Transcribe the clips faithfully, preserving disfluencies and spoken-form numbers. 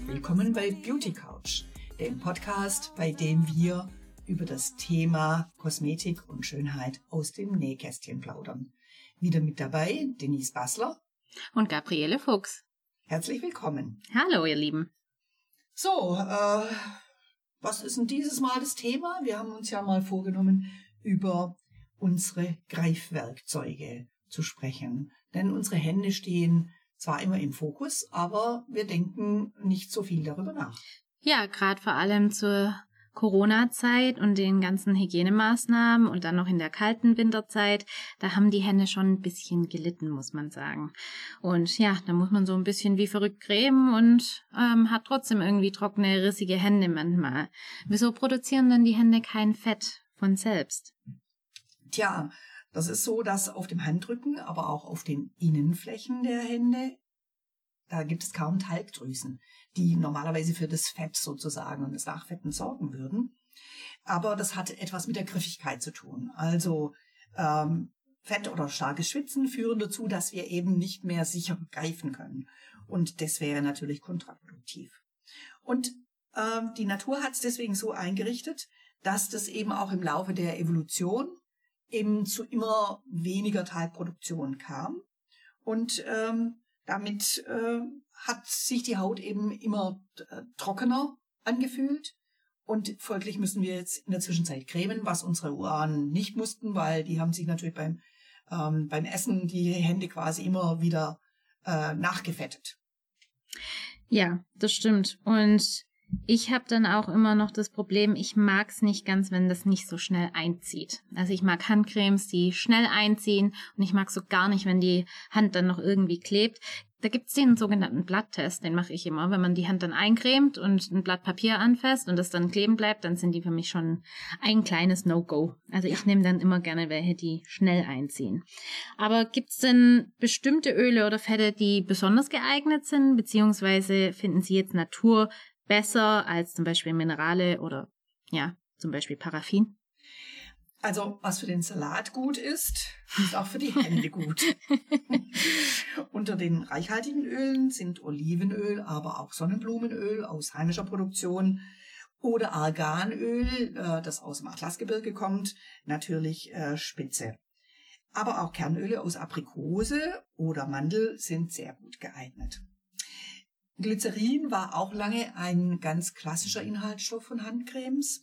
Willkommen bei Beauty Couch, dem Podcast, bei dem wir über das Thema Kosmetik und Schönheit aus dem Nähkästchen plaudern. Wieder mit dabei Denise Bassler und Gabriele Fuchs. Herzlich willkommen. Hallo, ihr Lieben. So, äh, was ist denn dieses Mal das Thema? Wir haben uns ja mal vorgenommen, über unsere Greifwerkzeuge zu sprechen. Denn unsere Hände stehen zwar immer im Fokus, aber wir denken nicht so viel darüber nach. Ja, gerade vor allem zur Corona-Zeit und den ganzen Hygienemaßnahmen und dann noch in der kalten Winterzeit, da haben die Hände schon ein bisschen gelitten, muss man sagen. Und ja, da muss man so ein bisschen wie verrückt cremen und ähm, hat trotzdem irgendwie trockene, rissige Hände manchmal. Wieso produzieren denn die Hände kein Fett von selbst? Tja, das ist so, dass auf dem Handrücken, aber auch auf den Innenflächen der Hände, da gibt es kaum Talgdrüsen, die normalerweise für das Fett sozusagen und das Nachfetten sorgen würden. Aber das hat etwas mit der Griffigkeit zu tun. Also ähm, Fett oder starkes Schwitzen führen dazu, dass wir eben nicht mehr sicher greifen können. Und das wäre natürlich kontraproduktiv. Und ähm, die Natur hat es deswegen so eingerichtet, dass das eben auch im Laufe der Evolution eben zu immer weniger Talgproduktion kam. Und ähm, damit äh, hat sich die Haut eben immer äh, trockener angefühlt. Und folglich müssen wir jetzt in der Zwischenzeit cremen, was unsere Urahnen nicht mussten, weil die haben sich natürlich beim, ähm, beim Essen die Hände quasi immer wieder äh, nachgefettet. Ja, das stimmt. Und ich habe dann auch immer noch das Problem, ich mag es nicht ganz, wenn das nicht so schnell einzieht. Also ich mag Handcremes, die schnell einziehen und ich mag so gar nicht, wenn die Hand dann noch irgendwie klebt. Da gibt's den sogenannten Blatttest, den mache ich immer. Wenn man die Hand dann eincremt und ein Blatt Papier anfasst und das dann kleben bleibt, dann sind die für mich schon ein kleines No-Go. Also ich nehme dann immer gerne welche, die schnell einziehen. Aber gibt's denn bestimmte Öle oder Fette, die besonders geeignet sind, beziehungsweise finden Sie jetzt Natur besser als zum Beispiel Minerale oder ja, zum Beispiel Paraffin? Also was für den Salat gut ist, ist auch für die Hände gut. Unter den reichhaltigen Ölen sind Olivenöl, aber auch Sonnenblumenöl aus heimischer Produktion oder Arganöl, das aus dem Atlasgebirge kommt, natürlich spitze. Aber auch Kernöle aus Aprikose oder Mandel sind sehr gut geeignet. Glycerin war auch lange ein ganz klassischer Inhaltsstoff von Handcremes.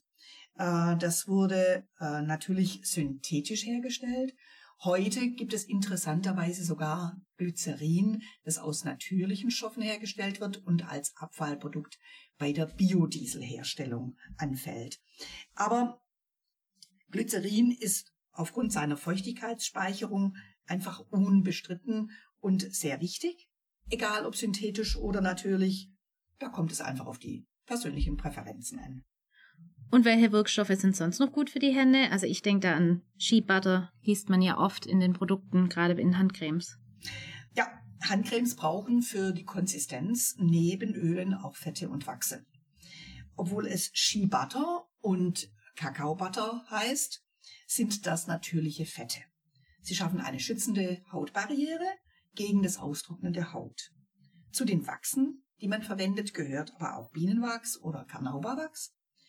Das wurde natürlich synthetisch hergestellt. Heute gibt es interessanterweise sogar Glycerin, das aus natürlichen Stoffen hergestellt wird und als Abfallprodukt bei der Biodieselherstellung anfällt. Aber Glycerin ist aufgrund seiner Feuchtigkeitsspeicherung einfach unbestritten und sehr wichtig. Egal ob synthetisch oder natürlich, da kommt es einfach auf die persönlichen Präferenzen an. Und welche Wirkstoffe sind sonst noch gut für die Hände? Also ich denke da an Shea Butter, liest man ja oft in den Produkten, gerade in Handcremes. Ja, Handcremes brauchen für die Konsistenz neben Ölen auch Fette und Wachse. Obwohl es Shea Butter und Kakao Butter heißt, sind das natürliche Fette. Sie schaffen eine schützende Hautbarriere gegen das Austrocknen der Haut. Zu den Wachsen, die man verwendet, gehört aber auch Bienenwachs oder Carnauba-Wachs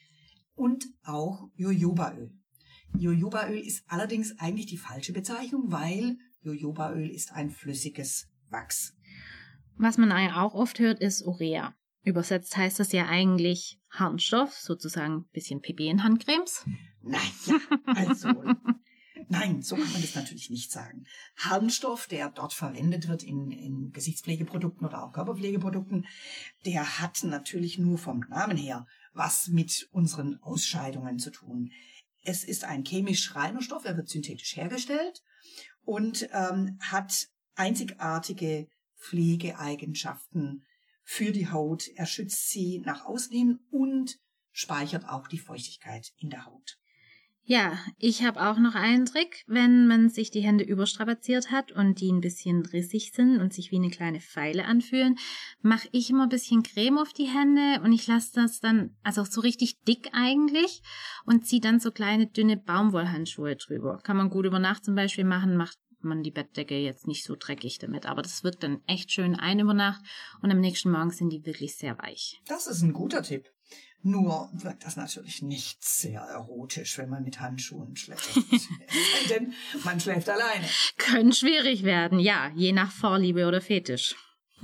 und auch Jojobaöl. Jojobaöl ist allerdings eigentlich die falsche Bezeichnung, weil Jojobaöl ist ein flüssiges Wachs. Was man auch oft hört, ist Urea. Übersetzt heißt das ja eigentlich Harnstoff, sozusagen ein bisschen Pipi in Handcremes. Naja, also... Nein, so kann man das natürlich nicht sagen. Harnstoff, der dort verwendet wird in, in Gesichtspflegeprodukten oder auch Körperpflegeprodukten, der hat natürlich nur vom Namen her was mit unseren Ausscheidungen zu tun. Es ist ein chemisch reiner Stoff, er wird synthetisch hergestellt und ähm, hat einzigartige Pflegeeigenschaften für die Haut. Er schützt sie nach außen hin und speichert auch die Feuchtigkeit in der Haut. Ja, ich habe auch noch einen Trick, wenn man sich die Hände überstrapaziert hat und die ein bisschen rissig sind und sich wie eine kleine Feile anfühlen, mache ich immer ein bisschen Creme auf die Hände und ich lasse das dann, also so richtig dick eigentlich, und ziehe dann so kleine, dünne Baumwollhandschuhe drüber. Kann man gut über Nacht zum Beispiel machen, macht man die Bettdecke jetzt nicht so dreckig damit. Aber das wirkt dann echt schön ein über Nacht und am nächsten Morgen sind die wirklich sehr weich. Das ist ein guter Tipp. Nur wirkt das natürlich nicht sehr erotisch, wenn man mit Handschuhen schläft. Denn man schläft alleine. Können schwierig werden, ja, je nach Vorliebe oder Fetisch.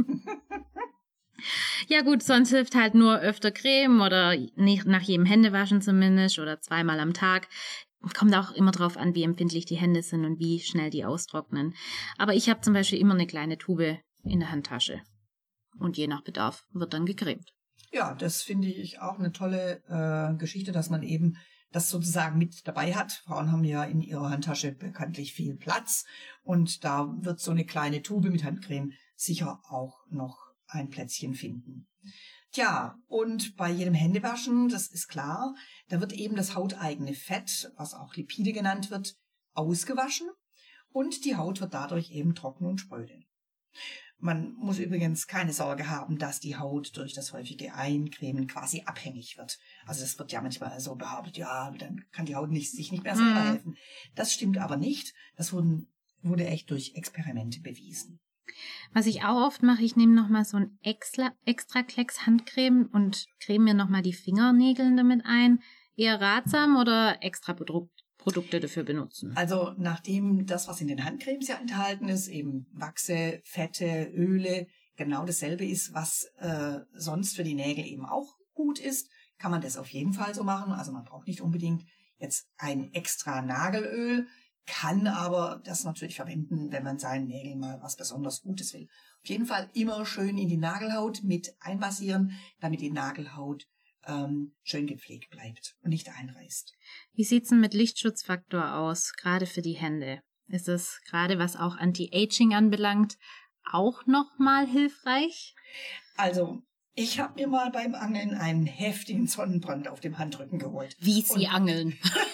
Ja gut, sonst hilft halt nur öfter Creme oder nicht nach jedem Händewaschen zumindest oder zweimal am Tag. Kommt auch immer drauf an, wie empfindlich die Hände sind und wie schnell die austrocknen. Aber ich habe zum Beispiel immer eine kleine Tube in der Handtasche. Und je nach Bedarf wird dann gecremt. Ja, das finde ich auch eine tolle äh, Geschichte, dass man eben das sozusagen mit dabei hat. Frauen haben ja in ihrer Handtasche bekanntlich viel Platz und da wird so eine kleine Tube mit Handcreme sicher auch noch ein Plätzchen finden. Tja, und bei jedem Händewaschen, das ist klar, da wird eben das hauteigene Fett, was auch Lipide genannt wird, ausgewaschen und die Haut wird dadurch eben trocken und spröde. Man muss übrigens keine Sorge haben, dass die Haut durch das häufige Eincremen quasi abhängig wird. Also das wird ja manchmal so behauptet, ja, dann kann die Haut nicht, sich nicht mehr selber helfen. Das stimmt aber nicht. Das wurden, wurde echt durch Experimente bewiesen. Was ich auch oft mache, ich nehme nochmal so ein extra, extra Klecks Handcreme und creme mir nochmal die Fingernägel damit ein. Eher ratsam oder extra Produkt? Produkte dafür benutzen. Also nachdem das, was in den Handcremes ja enthalten ist, eben Wachse, Fette, Öle, genau dasselbe ist, was äh, sonst für die Nägel eben auch gut ist, kann man das auf jeden Fall so machen. Also man braucht nicht unbedingt jetzt ein extra Nagelöl, kann aber das natürlich verwenden, wenn man seinen Nägeln mal was besonders Gutes will. Auf jeden Fall immer schön in die Nagelhaut mit einmassieren, damit die Nagelhaut Ähm, schön gepflegt bleibt und nicht einreißt. Wie sieht's denn mit Lichtschutzfaktor aus, gerade für die Hände? Ist es gerade, was auch Anti-Aging anbelangt, auch nochmal hilfreich? Also, ich habe mir mal beim Angeln einen heftigen Sonnenbrand auf dem Handrücken geholt. Wie Sie und angeln.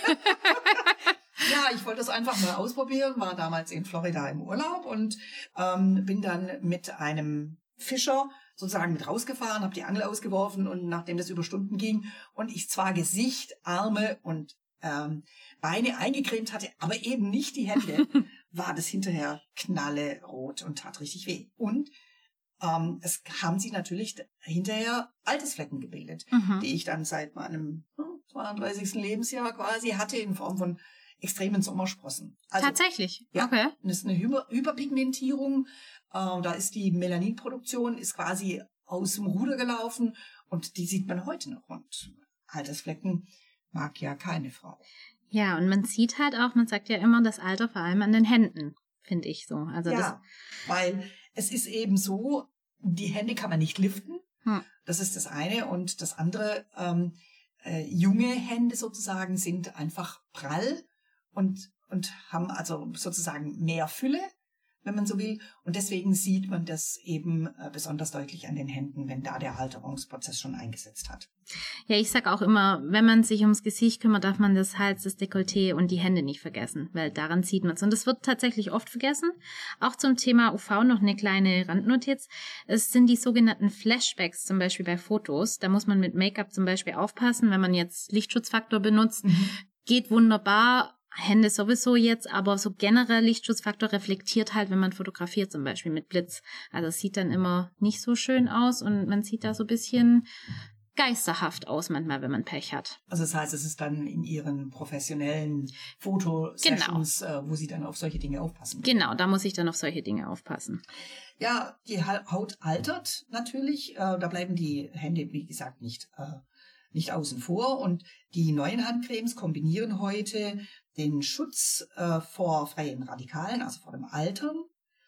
Ja, ich wollte das einfach mal ausprobieren, war damals in Florida im Urlaub und ähm, bin dann mit einem Fischer sozusagen mit rausgefahren, habe die Angel ausgeworfen und nachdem das über Stunden ging und ich zwar Gesicht, Arme und ähm, Beine eingecremt hatte, aber eben nicht die Hände, war das hinterher knallerot und tat richtig weh. Und ähm, es haben sich natürlich hinterher Altersflecken gebildet, mhm. die ich dann seit meinem zweiunddreißigsten Lebensjahr quasi hatte in Form von extremen Sommersprossen. Also, tatsächlich? Ja, okay. Das ist eine Hyper- Hyperpigmentierung. Äh, da ist die Melaninproduktion ist quasi aus dem Ruder gelaufen und die sieht man heute noch. Und Altersflecken mag ja keine Frau. Ja, und man sieht halt auch, man sagt ja immer, das Alter vor allem an den Händen, finde ich so. Also ja, das weil es ist eben so, die Hände kann man nicht liften. Hm. Das ist das eine. Und das andere, ähm, äh, junge Hände sozusagen sind einfach prall und, und haben also sozusagen mehr Fülle, wenn man so will. Und deswegen sieht man das eben äh, besonders deutlich an den Händen, wenn da der Alterungsprozess schon eingesetzt hat. Ja, ich sag auch immer, wenn man sich ums Gesicht kümmert, darf man das Hals, das Dekolleté und die Hände nicht vergessen, weil daran sieht man es. Und das wird tatsächlich oft vergessen. Auch zum Thema U V noch eine kleine Randnotiz. Es sind die sogenannten Flashbacks, zum Beispiel bei Fotos. Da muss man mit Make-up zum Beispiel aufpassen, wenn man jetzt Lichtschutzfaktor benutzt. Mhm. Geht wunderbar. Hände sowieso jetzt, aber so generell Lichtschutzfaktor reflektiert halt, wenn man fotografiert, zum Beispiel mit Blitz. Also es sieht dann immer nicht so schön aus und man sieht da so ein bisschen geisterhaft aus manchmal, wenn man Pech hat. Also das heißt, es ist dann in Ihren professionellen Fotosessions, genau. äh, wo Sie dann auf solche Dinge aufpassen. Genau, da muss ich dann auf solche Dinge aufpassen. Ja, die Haut altert natürlich. Äh, da bleiben die Hände, wie gesagt, nicht äh, nicht außen vor. Und die neuen Handcremes kombinieren heute den Schutz äh, vor freien Radikalen, also vor dem Altern,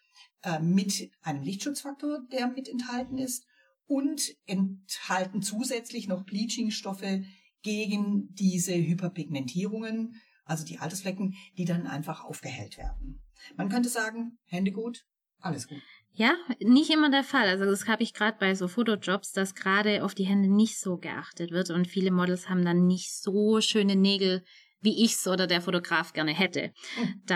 äh, mit einem Lichtschutzfaktor, der mit enthalten ist, und enthalten zusätzlich noch Bleachingstoffe gegen diese Hyperpigmentierungen, also die Altersflecken, die dann einfach aufgehellt werden. Man könnte sagen, Hände gut, alles gut. Ja, nicht immer der Fall. Also das habe ich gerade bei so Fotojobs, dass gerade auf die Hände nicht so geachtet wird und viele Models haben dann nicht so schöne Nägel, wie ich's oder der Fotograf gerne hätte. Mhm. Da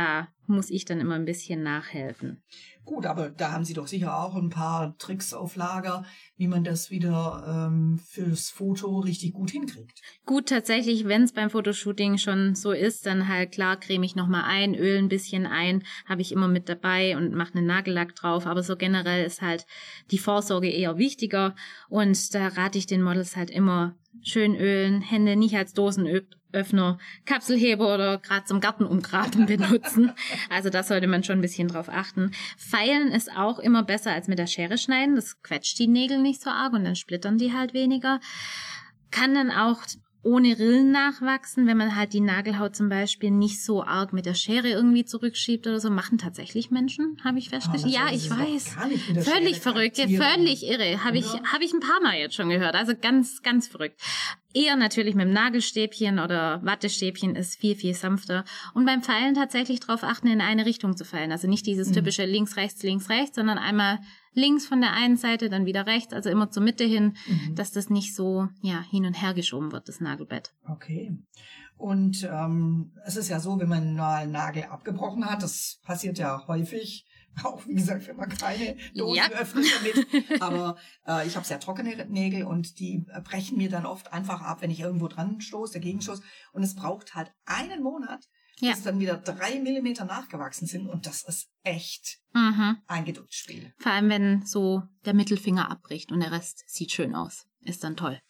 muss ich dann immer ein bisschen nachhelfen. Gut, aber da haben Sie doch sicher auch ein paar Tricks auf Lager, wie man das wieder ähm, fürs Foto richtig gut hinkriegt. Gut, tatsächlich, wenn es beim Fotoshooting schon so ist, dann halt klar creme ich nochmal ein, öl ein bisschen ein, habe ich immer mit dabei und mache einen Nagellack drauf. Aber so generell ist halt die Vorsorge eher wichtiger und da rate ich den Models halt immer schön ölen, Hände nicht als Dosenöffner, Kapselheber oder gerade zum Garten umgraben benutzen. Also da sollte man schon ein bisschen drauf achten. Feilen ist auch immer besser als mit der Schere schneiden. Das quetscht die Nägel nicht so arg und dann splittern die halt weniger. Kann dann auch ohne Rillen nachwachsen, wenn man halt die Nagelhaut zum Beispiel nicht so arg mit der Schere irgendwie zurückschiebt oder so, machen tatsächlich Menschen, habe ich festgestellt. Oh, ja, ich weiß. Völlig verrückt, völlig irre. Habe ich, hab ich ein paar Mal jetzt schon gehört. Also ganz, ganz verrückt. Eher natürlich mit dem Nagelstäbchen oder Wattestäbchen ist viel, viel sanfter. Und beim Feilen tatsächlich darauf achten, in eine Richtung zu feilen. Also nicht dieses typische links, rechts, links, rechts, sondern einmal links von der einen Seite, dann wieder rechts, also immer zur Mitte hin, mhm. dass das nicht so ja hin und her geschoben wird, das Nagelbett. Okay. Und ähm, es ist ja so, wenn man mal einen Nagel abgebrochen hat, das passiert ja häufig, auch wie gesagt, wenn man keine Dosen ja. öffnet damit, aber äh, ich habe sehr trockene Nägel und die brechen mir dann oft einfach ab, wenn ich irgendwo dran stoße, dagegen stoße, und es braucht halt einen Monat, ja. bis dann wieder drei Millimeter nachgewachsen sind und das ist echt mhm. ein Geduldsspiel. Vor allem, wenn so der Mittelfinger abbricht und der Rest sieht schön aus. Ist dann toll.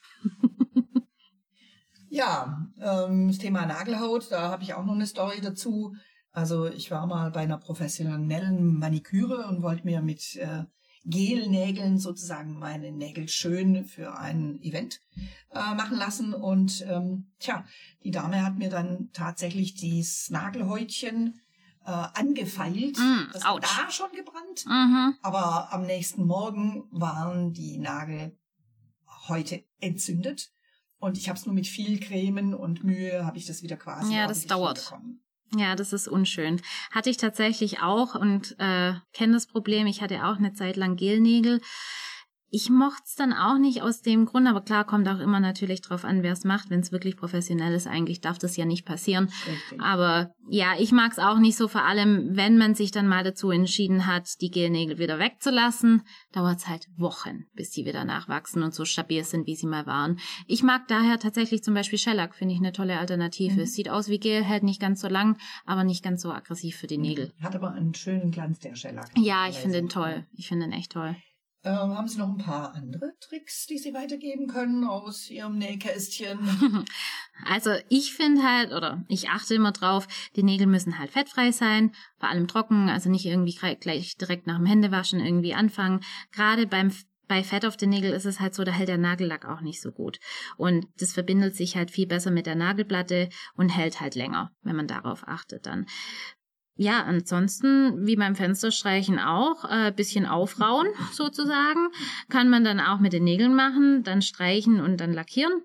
Ja, ähm, das Thema Nagelhaut, da habe ich auch noch eine Story dazu. Also ich war mal bei einer professionellen Maniküre und wollte mir mit äh, Gelnägeln sozusagen meine Nägel schön für ein Event äh, machen lassen. Und ähm, tja, die Dame hat mir dann tatsächlich dieses Nagelhäutchen äh, angefeilt. Mm, das war da schon gebrannt. Mhm. Aber am nächsten Morgen waren die Nagelhäute entzündet. Und ich habe es nur mit viel Cremen und Mühe, habe ich das wieder quasi Ja, das dauert. Bekommen. Ja, das ist unschön. Hatte ich tatsächlich auch und äh, kenne das Problem. Ich hatte auch eine Zeit lang Gelnägel. Ich mochte es dann auch nicht aus dem Grund, aber klar, kommt auch immer natürlich drauf an, wer es macht. Wenn es wirklich professionell ist, eigentlich darf das ja nicht passieren. Richtig. Aber ja, ich mag es auch nicht so, vor allem, wenn man sich dann mal dazu entschieden hat, die Gelnägel wieder wegzulassen, dauert es halt Wochen, bis die wieder nachwachsen und so stabil sind, wie sie mal waren. Ich mag daher tatsächlich zum Beispiel Shellac, finde ich eine tolle Alternative. Mhm. Es sieht aus wie Gel, hält nicht ganz so lang, aber nicht ganz so aggressiv für die Nägel. Hat aber einen schönen Glanz, der Shellac. Ja, ich finde den toll. Ich finde den echt toll. Ähm, haben Sie noch ein paar andere Tricks, die Sie weitergeben können aus Ihrem Nähkästchen? Also ich finde halt, oder ich achte immer drauf, die Nägel müssen halt fettfrei sein, vor allem trocken, also nicht irgendwie gleich direkt nach dem Händewaschen irgendwie anfangen. Gerade beim Bei Fett auf den Nägeln ist es halt so, da hält der Nagellack auch nicht so gut. Und das verbindet sich halt viel besser mit der Nagelplatte und hält halt länger, wenn man darauf achtet dann. Ja, ansonsten, wie beim Fensterstreichen auch, äh, bisschen aufrauen sozusagen. Kann man dann auch mit den Nägeln machen, dann streichen und dann lackieren.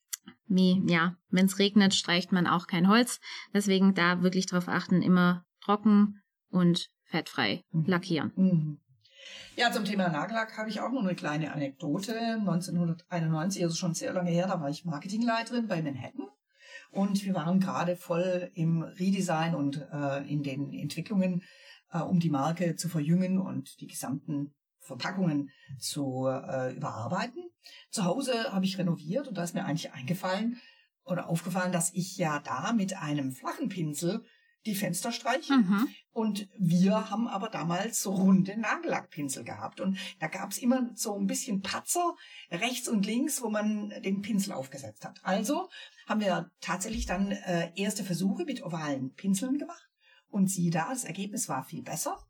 Wie, ja, wenn es regnet, streicht man auch kein Holz. Deswegen da wirklich drauf achten, immer trocken und fettfrei lackieren. Mhm. Ja, zum Thema Nagellack habe ich auch noch eine kleine Anekdote. neunzehnhunderteinundneunzig, also schon sehr lange her, da war ich Marketingleiterin bei Manhattan. Und wir waren gerade voll im Redesign und äh, in den Entwicklungen, äh, um die Marke zu verjüngen und die gesamten Verpackungen zu äh, überarbeiten. Zu Hause habe ich renoviert und da ist mir eigentlich eingefallen oder aufgefallen, dass ich ja da mit einem flachen Pinsel die Fenster streiche. Mhm. Und wir haben aber damals so runde Nagellackpinsel gehabt. Und da gab es immer so ein bisschen Patzer rechts und links, wo man den Pinsel aufgesetzt hat. Also haben wir tatsächlich dann äh, erste Versuche mit ovalen Pinseln gemacht. Und siehe da, das Ergebnis war viel besser.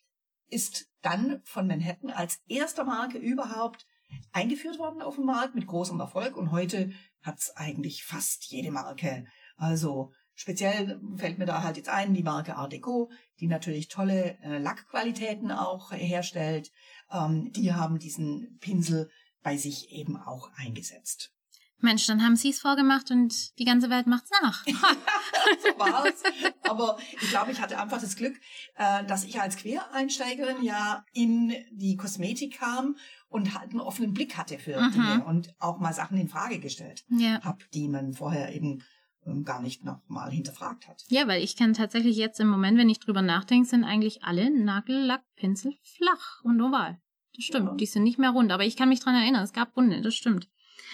Ist dann von Manhattan als erste Marke überhaupt eingeführt worden auf dem Markt mit großem Erfolg. Und heute hat es eigentlich fast jede Marke. Also speziell fällt mir da halt jetzt ein, die Marke Art Deco, die natürlich tolle äh, Lackqualitäten auch herstellt. Ähm, die haben diesen Pinsel bei sich eben auch eingesetzt. Mensch, dann haben Sie es vorgemacht und die ganze Welt macht's nach. So war's. Aber ich glaube, ich hatte einfach das Glück, äh, dass ich als Quereinsteigerin ja in die Kosmetik kam und halt einen offenen Blick hatte für mhm. Dinge und auch mal Sachen in Frage gestellt ja. habe, die man vorher eben gar nicht nochmal hinterfragt hat. Ja, weil ich kann tatsächlich jetzt im Moment, wenn ich drüber nachdenke, sind eigentlich alle Nagellackpinsel flach und oval. Das stimmt, ja. Die sind nicht mehr rund, aber ich kann mich dran erinnern, es gab runde, das stimmt.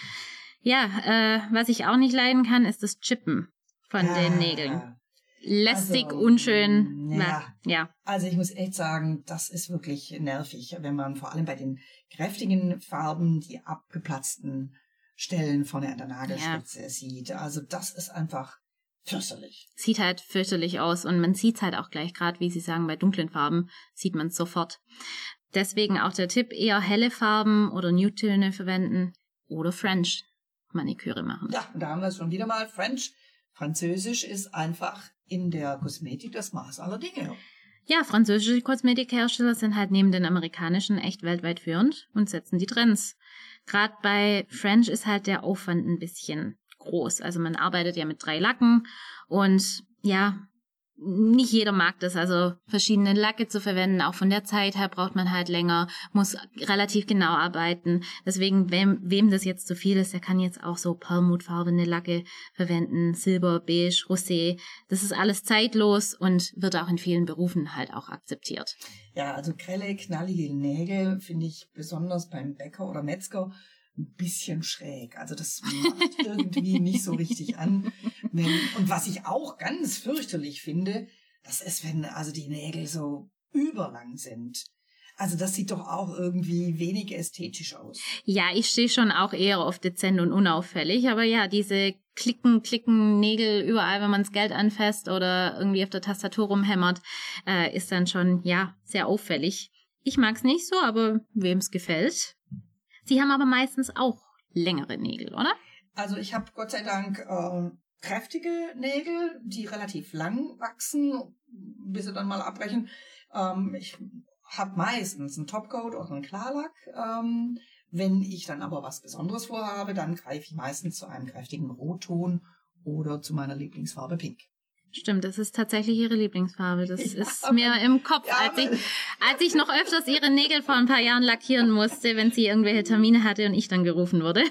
Ja, äh, was ich auch nicht leiden kann, ist das Chippen von ja. den Nägeln. Lästig, also, unschön. Ja. ja. Also ich muss echt sagen, das ist wirklich nervig, wenn man vor allem bei den kräftigen Farben die abgeplatzten Stellen vorne an der Nagelspitze ja. sieht. Also das ist einfach fürchterlich. Sieht halt fürchterlich aus und man sieht es halt auch gleich, gerade wie Sie sagen, bei dunklen Farben sieht man es sofort. Deswegen auch der Tipp, eher helle Farben oder Nude-Töne verwenden oder French Maniküre machen. Ja, da haben wir es schon wieder mal. French, Französisch ist einfach in der Kosmetik das Maß aller Dinge. Ja, französische Kosmetikhersteller sind halt neben den amerikanischen echt weltweit führend und setzen die Trends. Gerade bei French ist halt der Aufwand ein bisschen groß. Also man arbeitet ja mit drei Lacken und ja, nicht jeder mag das, also verschiedene Lacke zu verwenden. Auch von der Zeit her braucht man halt länger, muss relativ genau arbeiten. Deswegen, wem, wem das jetzt zu viel ist, der kann jetzt auch so perlmuttfarbene Lacke verwenden, Silber, Beige, Rosé. Das ist alles zeitlos und wird auch in vielen Berufen halt auch akzeptiert. Ja, also grelle, knallige Nägel finde ich besonders beim Bäcker oder Metzger ein bisschen schräg. Also das macht irgendwie nicht so richtig an. Wenn, und was ich auch ganz fürchterlich finde, das ist, wenn also die Nägel so überlang sind. Also das sieht doch auch irgendwie wenig ästhetisch aus. Ja, ich stehe schon auch eher auf dezent und unauffällig. Aber ja, diese Klicken, Klicken, Nägel überall, wenn man das Geld anfasst oder irgendwie auf der Tastatur rumhämmert, äh, ist dann schon, ja, sehr auffällig. Ich mag es nicht so, aber wem es gefällt. Sie haben aber meistens auch längere Nägel, oder? Also ich habe Gott sei Dank äh, kräftige Nägel, die relativ lang wachsen, bis sie dann mal abbrechen. Ähm, ich habe meistens einen Topcoat oder einen Klarlack. Ähm, wenn ich dann aber was Besonderes vorhabe, dann greife ich meistens zu einem kräftigen Rotton oder zu meiner Lieblingsfarbe Pink. Stimmt, das ist tatsächlich Ihre Lieblingsfarbe. Das ja, ist mir im Kopf, ja, als, ich, als ich noch öfters Ihre Nägel vor ein paar Jahren lackieren musste, wenn sie irgendwelche Termine hatte und ich dann gerufen wurde.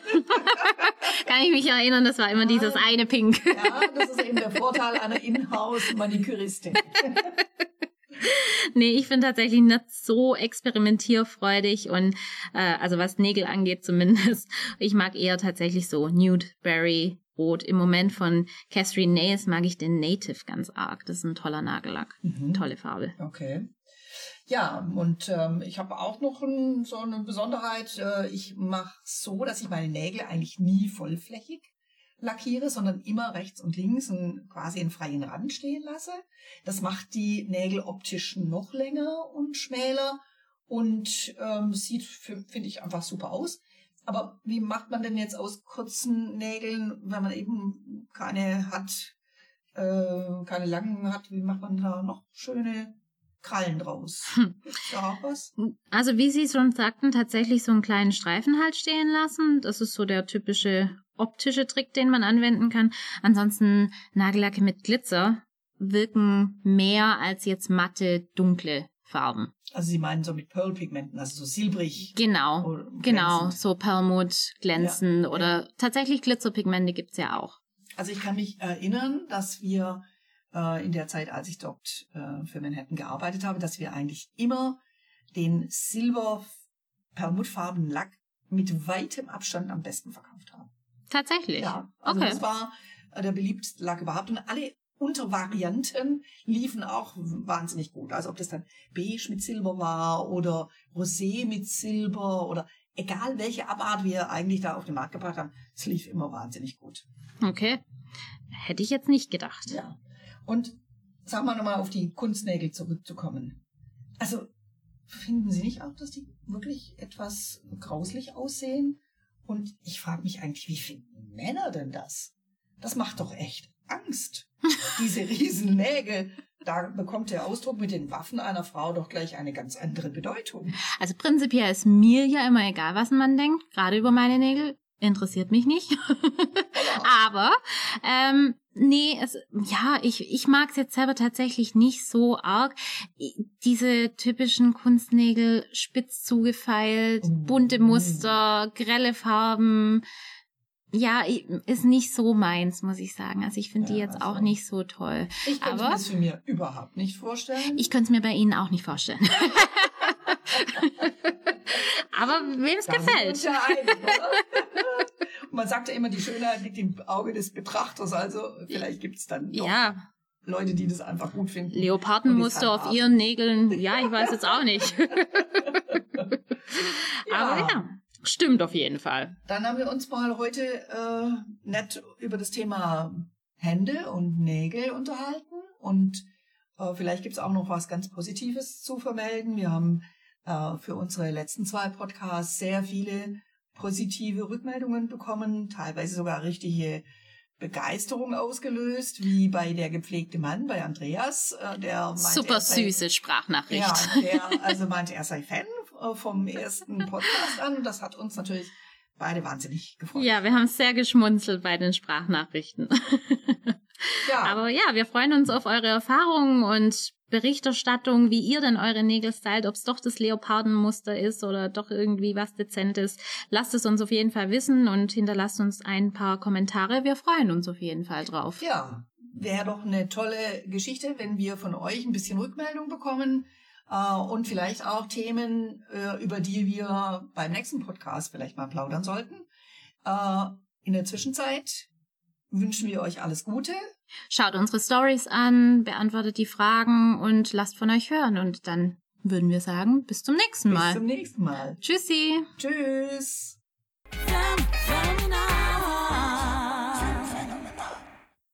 Kann ich mich erinnern, das war immer ja, dieses eine Pink. Ja, das ist eben der Vorteil einer Inhouse-Maniküristin. Nee, ich bin tatsächlich nicht so experimentierfreudig und äh, also was Nägel angeht zumindest. Ich mag eher tatsächlich so Nude, Berry, Rot. Im Moment von Catherine Nails mag ich den Native ganz arg. Das ist ein toller Nagellack. Mhm. Tolle Farbe. Okay. Ja, und ähm, ich habe auch noch ein, so eine Besonderheit. Äh, ich mache so, dass ich meine Nägel eigentlich nie vollflächig lackiere, sondern immer rechts und links und quasi einen freien Rand stehen lasse. Das macht die Nägel optisch noch länger und schmäler und ähm, sieht, finde ich, einfach super aus. Aber wie macht man denn jetzt aus kurzen Nägeln, wenn man eben keine hat, äh, keine langen hat, wie macht man da noch schöne Krallen draus? Hm. Ist da auch was? Also wie Sie schon sagten, tatsächlich so einen kleinen Streifen halt stehen lassen. Das ist so der typische optische Trick, den man anwenden kann. Ansonsten Nagellacke mit Glitzer wirken mehr als jetzt matte, dunkle Farben. Also Sie meinen so mit Pearl-Pigmenten, also so silbrig. Genau, genau, so Perlmutt, glänzend ja, oder ja. Tatsächlich Glitzerpigmente gibt's ja auch. Also ich kann mich erinnern, dass wir äh, in der Zeit, als ich dort äh, für Manhattan gearbeitet habe, dass wir eigentlich immer den silber-perlmuttfarbenen Lack mit weitem Abstand am besten verkauft haben. Tatsächlich? Ja, also okay. Das war der beliebteste Lack überhaupt und alle Untervarianten liefen auch wahnsinnig gut. Also ob das dann beige mit Silber war oder Rosé mit Silber oder egal welche Abart wir eigentlich da auf den Markt gebracht haben, es lief immer wahnsinnig gut. Okay, hätte ich jetzt nicht gedacht. Ja, und sagen wir nochmal auf die Kunstnägel zurückzukommen. Also finden Sie nicht auch, dass die wirklich etwas grauslich aussehen? Und ich frage mich eigentlich, wie finden Männer denn das? Das macht doch echt Angst. Diese riesen Nägel, da bekommt der Ausdruck mit den Waffen einer Frau doch gleich eine ganz andere Bedeutung. Also prinzipiell ist mir ja immer egal, was man denkt, gerade über meine Nägel. Interessiert mich nicht. Aber, ähm, nee, es, ja, ich, ich mag es jetzt selber tatsächlich nicht so arg. Diese typischen Kunstnägel, spitz zugefeilt, bunte Muster, grelle Farben. ja, ist nicht so meins, muss ich sagen. Also ich finde Ja, die jetzt also auch nicht so toll. Ich könnte Aber mir das für mir überhaupt nicht vorstellen. Ich könnte es mir bei Ihnen auch nicht vorstellen. Aber wem es Da sind wir gefällt. uns ja einig, oder? Und man sagt ja immer, die Schönheit liegt im Auge des Betrachters. Also vielleicht gibt es dann doch Ja, Leute, die das einfach gut finden. Leopardenmuster Und auf das ihren Nägeln. Ja, ich weiß jetzt auch nicht. Aber ja, stimmt auf jeden Fall. Dann haben wir uns mal heute äh, nett über das Thema Hände und Nägel unterhalten. Und äh, vielleicht gibt es auch noch was ganz Positives zu vermelden. Wir haben äh, für unsere letzten zwei Podcasts sehr viele positive Rückmeldungen bekommen, teilweise sogar richtige Begeisterung ausgelöst, wie bei der gepflegte Mann, bei Andreas, äh, der meinte, Super er sei, süße Sprachnachricht. ja, der also meinte, er sei Fan äh, vom ersten Podcast an. Das hat uns natürlich beide wahnsinnig gefreut. Ja, wir haben sehr geschmunzelt bei den Sprachnachrichten. Ja. Aber ja, wir freuen uns auf eure Erfahrungen und Berichterstattung, wie ihr denn eure Nägel stylt, ob es doch das Leopardenmuster ist oder doch irgendwie was Dezentes. Lasst es uns auf jeden Fall wissen und hinterlasst uns ein paar Kommentare. Wir freuen uns auf jeden Fall drauf. Ja, wäre doch eine tolle Geschichte, wenn wir von euch ein bisschen Rückmeldung bekommen äh, und vielleicht auch Themen, äh, über die wir beim nächsten Podcast vielleicht mal plaudern sollten. Äh, in der Zwischenzeit wünschen wir euch alles Gute. Schaut unsere Stories an, beantwortet die Fragen und lasst von euch hören. Und dann würden wir sagen, bis zum nächsten Mal. Bis zum nächsten Mal. Tschüssi. Tschüss. Fem, femina.